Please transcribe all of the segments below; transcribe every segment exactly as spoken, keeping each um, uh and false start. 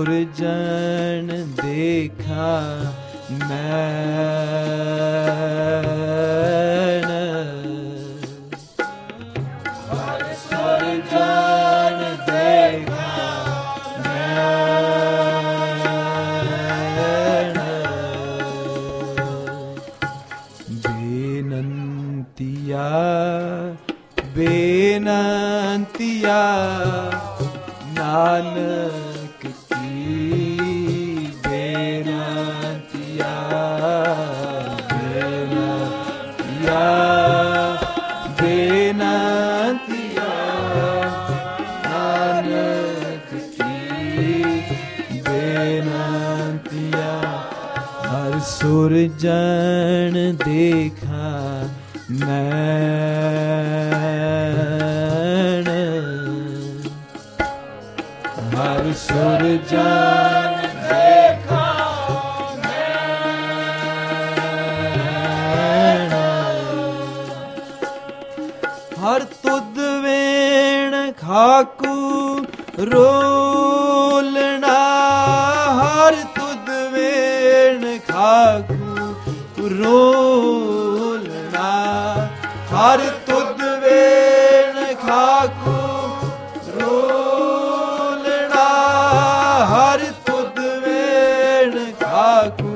सुरजन देखा मैंने, हर सुरजन देखा मैंने। बेनंतिया बेनंतिया नानक की बेनंतिया, बेनंतिया बेनंतिया नानक की बेनंतिया। हर सुरजन देखा मैंने, हर सुरजन देखा मैंने। हर तुद वेण खाकू रोलना, हर तुद वेण खाकू रोलना, हर तुद वेण खाकू रोलना, हर तुद वेण खाकू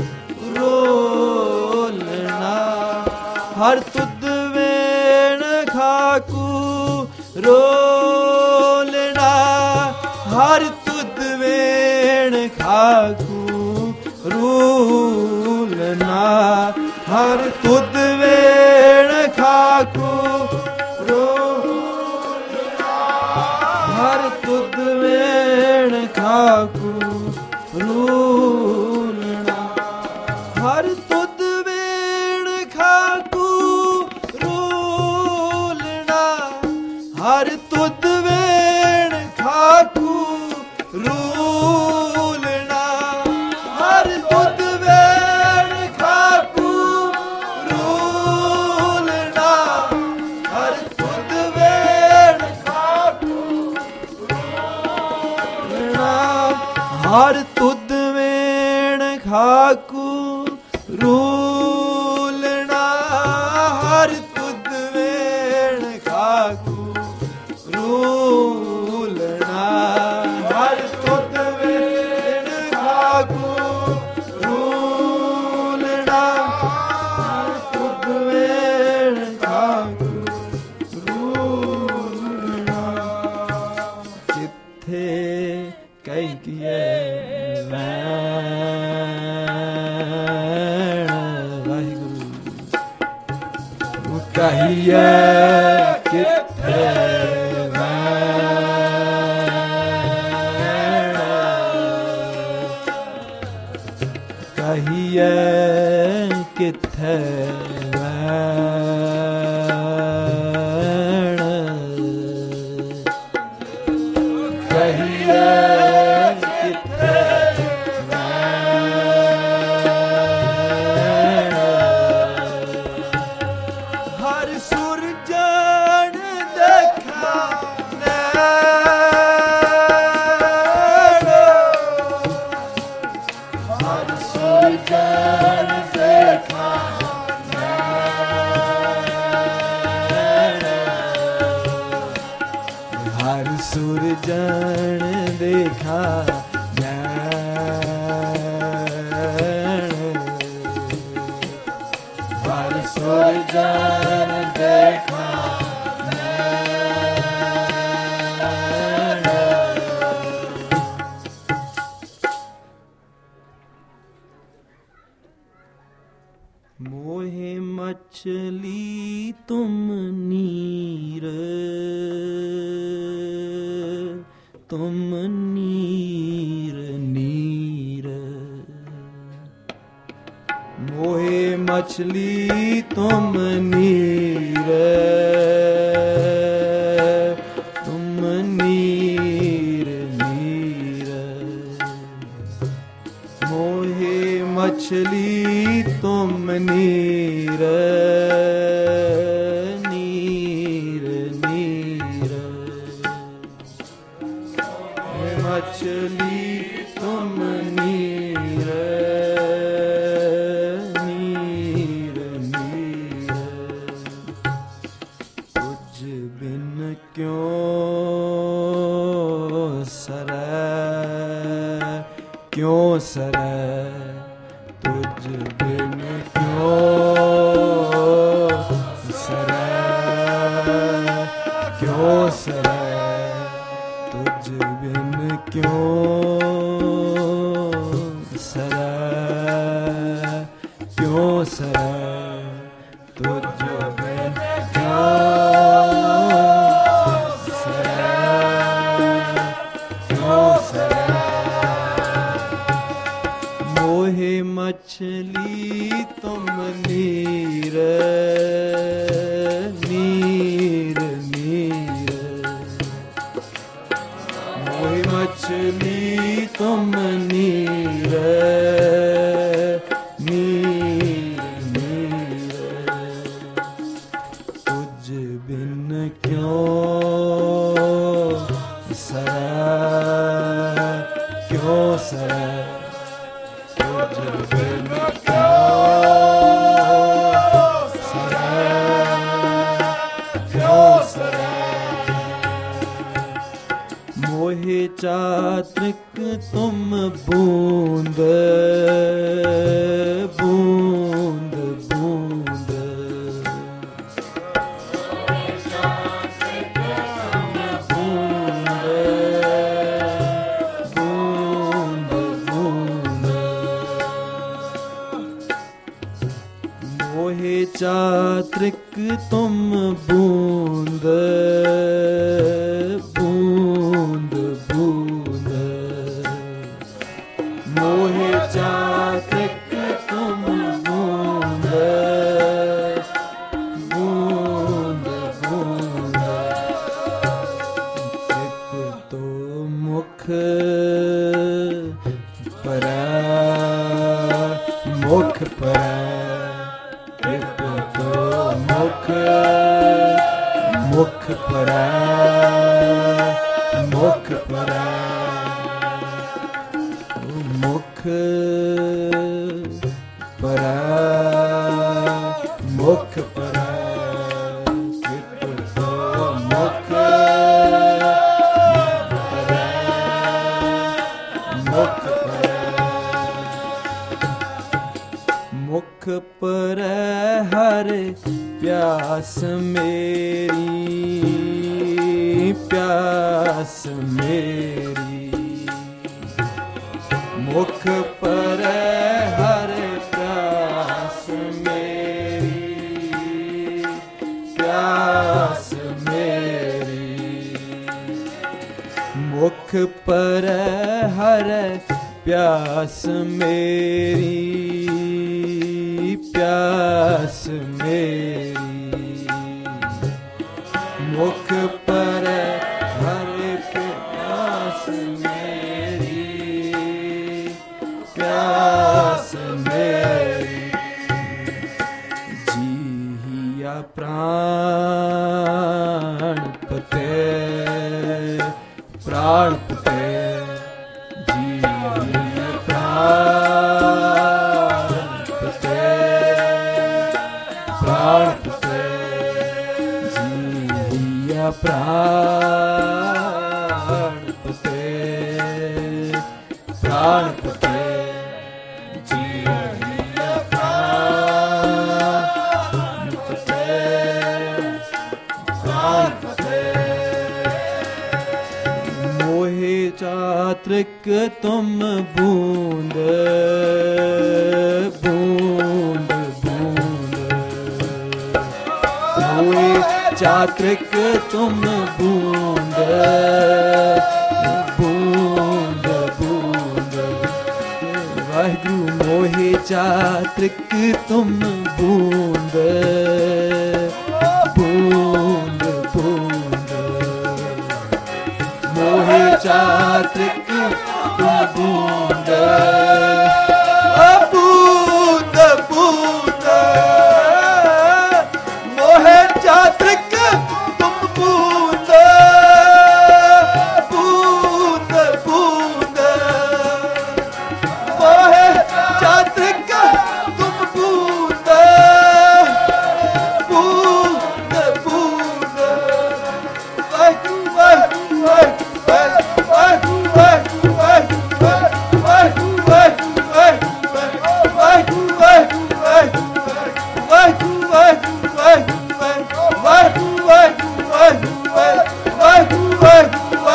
रोलना, हर तुद वेण खाकू रोलना, हर तुद वेण खाकू रोलना, हर तुद वेण खाकू रोलना, हर तुद वेण खाकू रोलना, हर तुद वेण खाकू रोलना, हर तुद वेण खाकू रोलना, हर तुद वेण खाकू रोलना, हर तुद वेण खाकू रोलना, हर तुद वेण खाकू रोलना, हर तुद वेण खाकू रोलना, हर तुद वेण खाकू रोलना, हर तुद वेण खाकू रोलना। किथे कई किए वैण, वाहिगुरु कहिए किथे वैण, कहिए किथे वैण, कहिए किथे वैण। हर सुरजन देखा नैन, हर सुरजन देखा नैन, हर सुरजन देखा नैन, हर सुरजन देखा नैन। मोहे मछली तुम नीर, तुम नीर नीर, मोहे मछली तुम नीर, तुम नीर नीर, मोहे मछली तुम नीर नीर नीर, मछली क्यों सरै, क्यों सरै, तुझ बिन क्यों सरै, क्यों सरै, तुझ बिन क्यों सरै, क्यों सरै, तुझ बिन क्यों सरै, क्यों सरै। मोहे मछली तुम नीर, नीर नीर, मोहे मछली तुम नीर, नीर नीर, तुझ बिन क्यों सरै, क्यों सरै, तुझ बिन क्यों सरै, क्यों सरै। मोहे चातृक तुम बूंद, बूंद बूंद, बूंद बूंद, मोहे चातृक तुम बूंद, बूंद बूंद, मोहे चातृक तुम बूंद, बूंद बूंद। टिप तो मुख परै, मुख परै, टिप तो मुख, मुख परै, मुख परै, मुख परै, मुख परै, टिप तो मुख परै, मुख परै। मुख परै हर प्यास मेरी, प्यास मेरी, मुख परै हर प्यास मेरी, प्यास मेरी, मुख परै हर प्यास मेरी, प्यास मेरी, मुख परै हर प्यास मेरी, प्यास मेरी। जिया प्राण पते, प्राण पते, जिया प्राण पते, प्राण पते, जिया प्राण पते, प्राण पते, जिया प्राण पते, प्राण पते। मोहे चातृक तुम बूंद, बूंद बूंद, मोहे चातृक तुम बूंद, बूंद बूंद। वाहिगुरु मोहे चातृक तुम बूंद, बूंद बूंद, मोहे चातृक तुम बूंद, बूंद बूंद, मोहे चातृक तुम बूंद, बूंद बूंद, मोहे चातृक तुम बूंद, बूंद बूंद,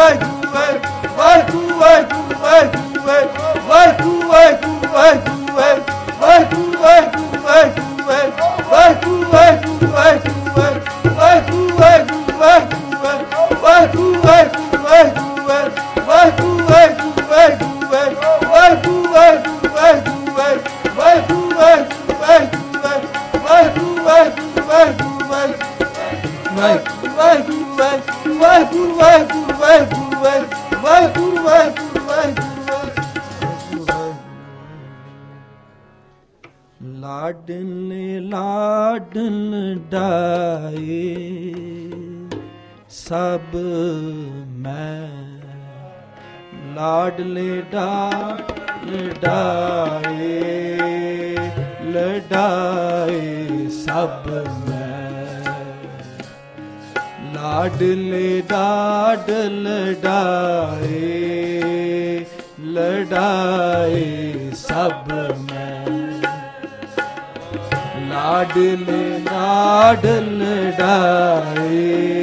लाडले लाडल डाए सब मैं, लाडले डाल डाए लडाए सब मैं, लाडले डाडल डाए लडाए सब मैं, लाडले लाडल डाए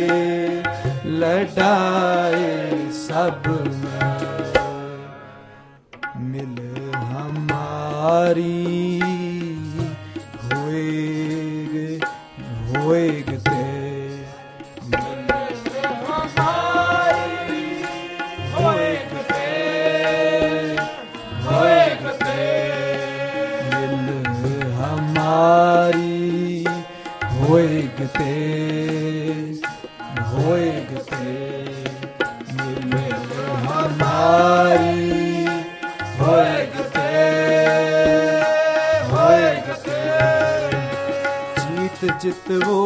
लडाए सब में, मिल हमारी होएगे होएगे ते, मिल हमारी होएगे ते होएगे ते, मिल हमारी होएगे ते होएगे ते, मिल हमारी होएगे ते होएगे ते, जीत जित वो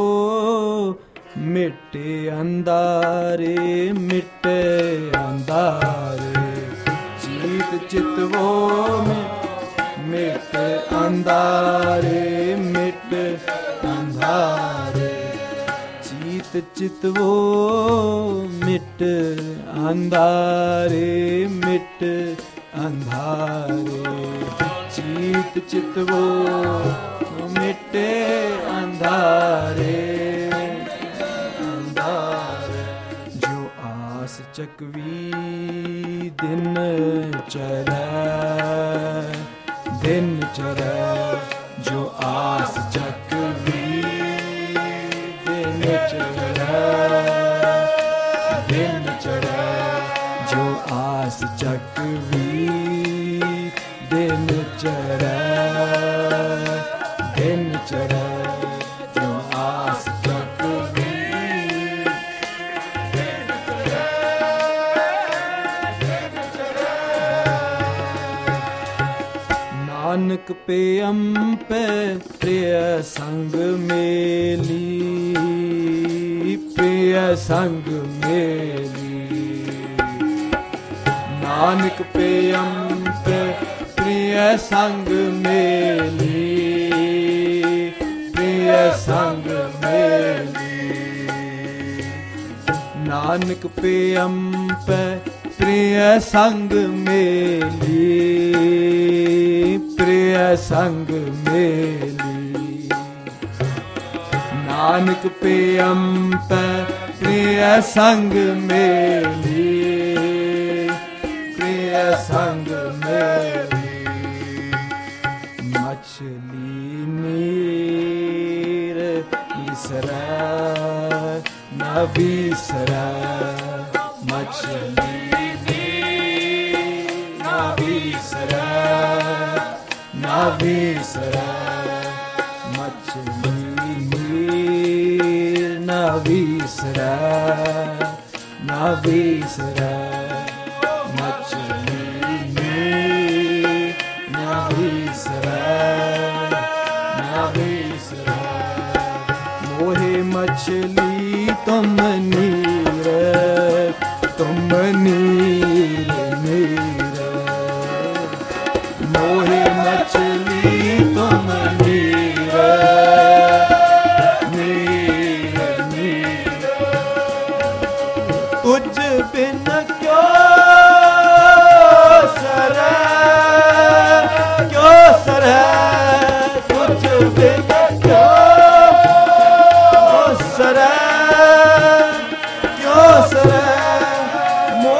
मिटे अंधारे मिटे अंधारे, जीत जित वो मिटे अंधारे मिटे अंधारे, जीत चित वो मिट अंधारे मिट अंधारे, जीत चित वो मिटे अंधारे अंधारे, जो आस चकवी दिन चढ़े दिन चढ़े, जो आस चकवी दिन चढ़े दिन चढ़े, जो आस चकवी दिन चढ़े दिन चढ़े, जो आस चकवी दिन चढ़े दिन चढ़े, नानक पे अम पे प्रिय संग मेली प्रिय संग मेली, नानक पे अम पे प्रिय संग मेली प्रिय संग मेली, नानक पे अम पे प्रिय संग मेली प्रिय संग मेली, नानक पे अम पे प्रिय संग मेली प्रिय संग मेली, मछली नीर बिसरै न बिसरै, मछली नीर न बिसरै न बिसरै, मछली नीर न बिसरै न बिसरै, मछली नीर न बिसरै न बिसरै, मोहे मछली तुम नीर तुम नीर नीर, मोहे मछली तुम नीर नीर नीर, तुझ बिन क्यों सरै क्यों सरै, तुझ बिन क्यों सरै क्यों सरै,